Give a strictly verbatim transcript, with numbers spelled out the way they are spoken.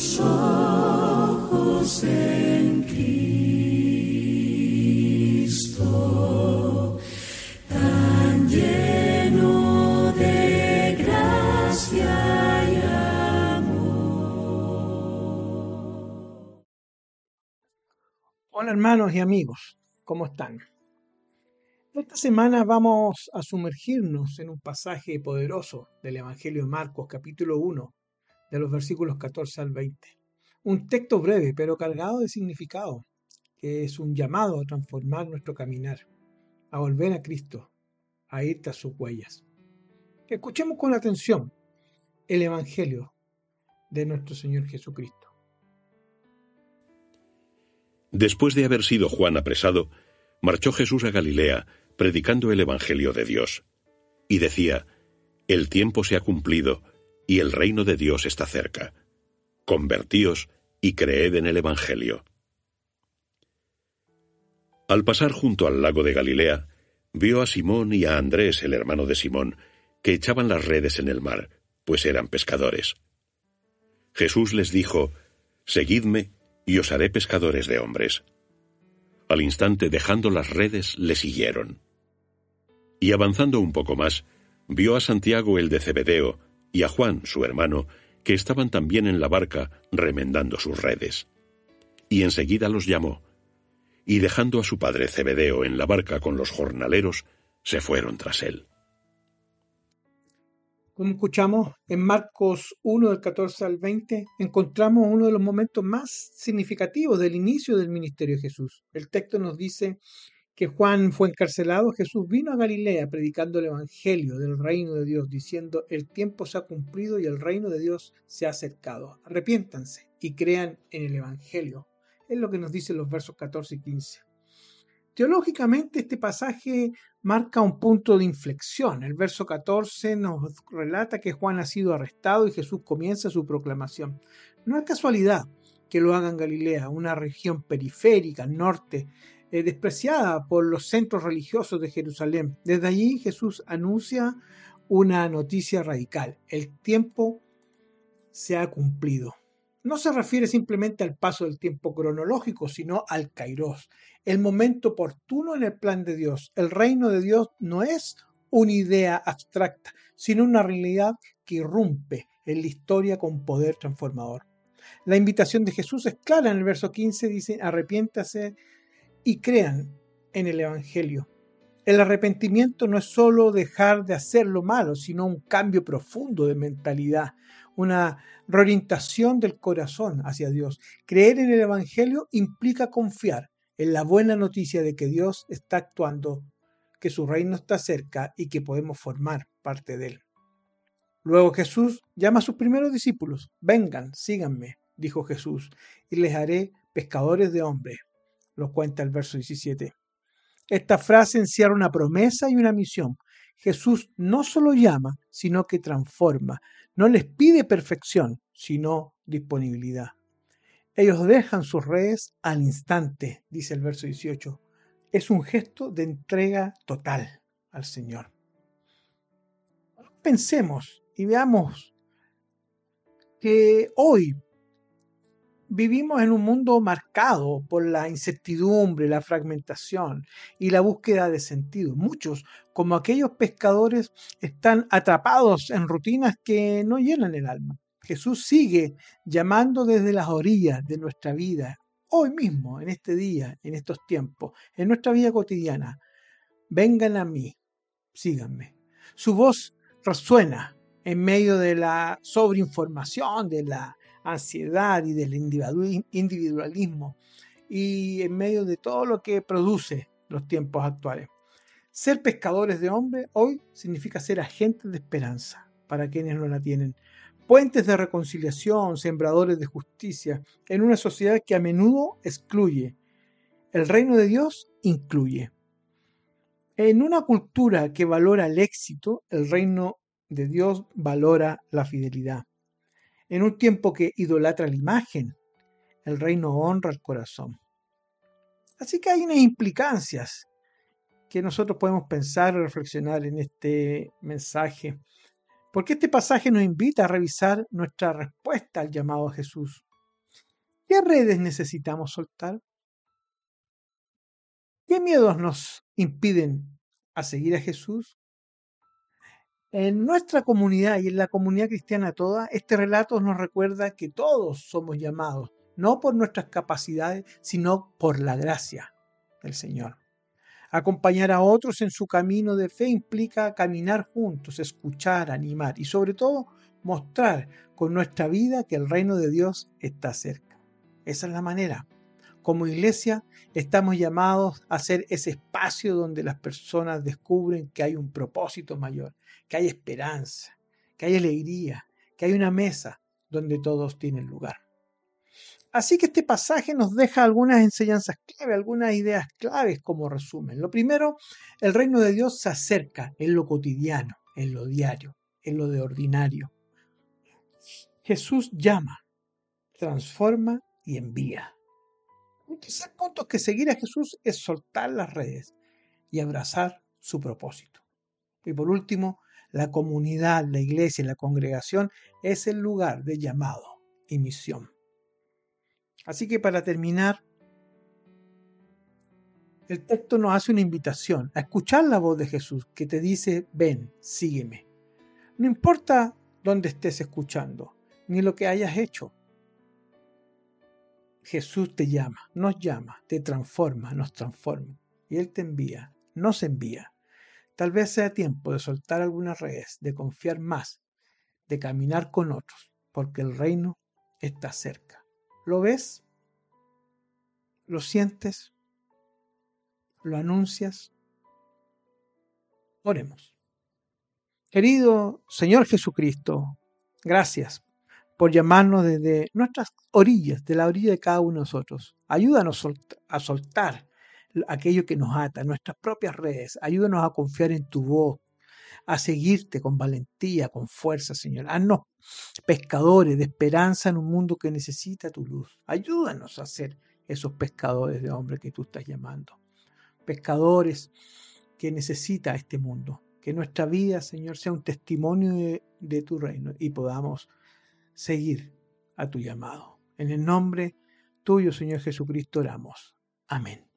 tus ojos en Cristo, tan lleno de gracia y amor. Hola hermanos y amigos, ¿cómo están? Esta semana vamos a sumergirnos en un pasaje poderoso del Evangelio de Marcos, capítulo uno, de los versículos catorce al veinte. Un texto breve pero cargado de significado, que es un llamado a transformar nuestro caminar, a volver a Cristo, a ir tras sus huellas. Escuchemos con atención el Evangelio de nuestro Señor Jesucristo. Después de haber sido Juan apresado, marchó Jesús a Galilea, predicando el Evangelio de Dios. Y decía: El tiempo se ha cumplido, y el reino de Dios está cerca. Convertíos y creed en el Evangelio. Al pasar junto al lago de Galilea, vio a Simón y a Andrés, el hermano de Simón, que echaban las redes en el mar, pues eran pescadores. Jesús les dijo: Seguidme, y os haré pescadores de hombres. Al instante, dejando las redes, le siguieron. Y avanzando un poco más, vio a Santiago el de Zebedeo y a Juan, su hermano, que estaban también en la barca remendando sus redes. Y enseguida los llamó, y dejando a su padre Zebedeo en la barca con los jornaleros, se fueron tras él. Como escuchamos, en Marcos uno, del catorce al veinte, encontramos uno de los momentos más significativos del inicio del ministerio de Jesús. El texto nos dice que Juan fue encarcelado. Jesús vino a Galilea predicando el evangelio del reino de Dios, diciendo: el tiempo se ha cumplido y el reino de Dios se ha acercado. Arrepiéntanse y crean en el evangelio. Es lo que nos dicen los versos catorce y quince. Teológicamente, este pasaje marca un punto de inflexión. El verso catorce nos relata que Juan ha sido arrestado y Jesús comienza su proclamación. No es casualidad que lo haga en Galilea, una región periférica, al norte, eh, despreciada por los centros religiosos de Jerusalén. Desde allí Jesús anuncia una noticia radical: el tiempo se ha cumplido. No se refiere simplemente al paso del tiempo cronológico, sino al kairos, el momento oportuno en el plan de Dios. El reino de Dios no es una idea abstracta, sino una realidad que irrumpe en la historia con poder transformador. La invitación de Jesús es clara en el verso quince, dice: arrepiéntase y crean en el evangelio. El arrepentimiento no es solo dejar de hacer lo malo, sino un cambio profundo de mentalidad, una reorientación del corazón hacia Dios. Creer en el evangelio implica confiar en la buena noticia de que Dios está actuando, que su reino está cerca y que podemos formar parte de él. Luego Jesús llama a sus primeros discípulos. Vengan, síganme, dijo Jesús, y les haré pescadores de hombres. Lo cuenta el verso diecisiete. Esta frase encierra una promesa y una misión. Jesús no solo llama, sino que transforma. No les pide perfección, sino disponibilidad. Ellos dejan sus redes al instante, dice el verso dieciocho. Es un gesto de entrega total al Señor. Pensemos y veamos que hoy vivimos en un mundo marcado por la incertidumbre, la fragmentación y la búsqueda de sentido. Muchos, como aquellos pescadores, están atrapados en rutinas que no llenan el alma. Jesús sigue llamando desde las orillas de nuestra vida, hoy mismo, en este día, en estos tiempos, en nuestra vida cotidiana. Vengan a mí, síganme. Su voz resuena en medio de la sobreinformación, de la ansiedad y del individualismo, y en medio de todo lo que produce los tiempos actuales. Ser pescadores de hombres hoy significa ser agentes de esperanza para quienes no la tienen, puentes de reconciliación, sembradores de justicia en una sociedad que a menudo excluye. El reino de Dios incluye. En una cultura que valora el éxito, el reino de Dios valora la fidelidad. En un tiempo que idolatra la imagen, el reino honra el corazón. Así que hay unas implicancias que nosotros podemos pensar y reflexionar en este mensaje, porque este pasaje nos invita a revisar nuestra respuesta al llamado a Jesús. ¿Qué redes necesitamos soltar? ¿Qué miedos nos impiden a seguir a Jesús? En nuestra comunidad y en la comunidad cristiana toda, este relato nos recuerda que todos somos llamados, no por nuestras capacidades, sino por la gracia del Señor. Acompañar a otros en su camino de fe implica caminar juntos, escuchar, animar y sobre todo mostrar con nuestra vida que el reino de Dios está cerca. Esa es la manera. Como iglesia estamos llamados a ser ese espacio donde las personas descubren que hay un propósito mayor, que hay esperanza, que hay alegría, que hay una mesa donde todos tienen lugar. Así que este pasaje nos deja algunas enseñanzas clave, algunas ideas claves como resumen. Lo primero, el reino de Dios se acerca en lo cotidiano, en lo diario, en lo de ordinario. Jesús llama, transforma y envía. Un tercer punto es que seguir a Jesús es soltar las redes y abrazar su propósito. Y por último, la comunidad, la iglesia, la congregación es el lugar de llamado y misión. Así que para terminar, el texto nos hace una invitación a escuchar la voz de Jesús que te dice, ven, sígueme. No importa dónde estés escuchando, ni lo que hayas hecho. Jesús te llama, nos llama, te transforma, nos transforma. Y Él te envía, nos envía. Tal vez sea tiempo de soltar algunas redes, de confiar más, de caminar con otros, porque el reino está cerca. ¿Lo ves? ¿Lo sientes? ¿Lo anuncias? Oremos. Querido Señor Jesucristo, gracias por llamarnos desde nuestras orillas, de la orilla de cada uno de nosotros. Ayúdanos a soltar aquello que nos ata, nuestras propias redes. Ayúdanos a confiar en tu voz, a seguirte con valentía, con fuerza, Señor. Haznos pescadores de esperanza en un mundo que necesita tu luz. Ayúdanos a ser esos pescadores de hombres que tú estás llamando. Pescadores que necesita este mundo. Que nuestra vida, Señor, sea un testimonio de, de tu reino y podamos seguir a tu llamado. En el nombre tuyo, Señor Jesucristo, oramos. Amén.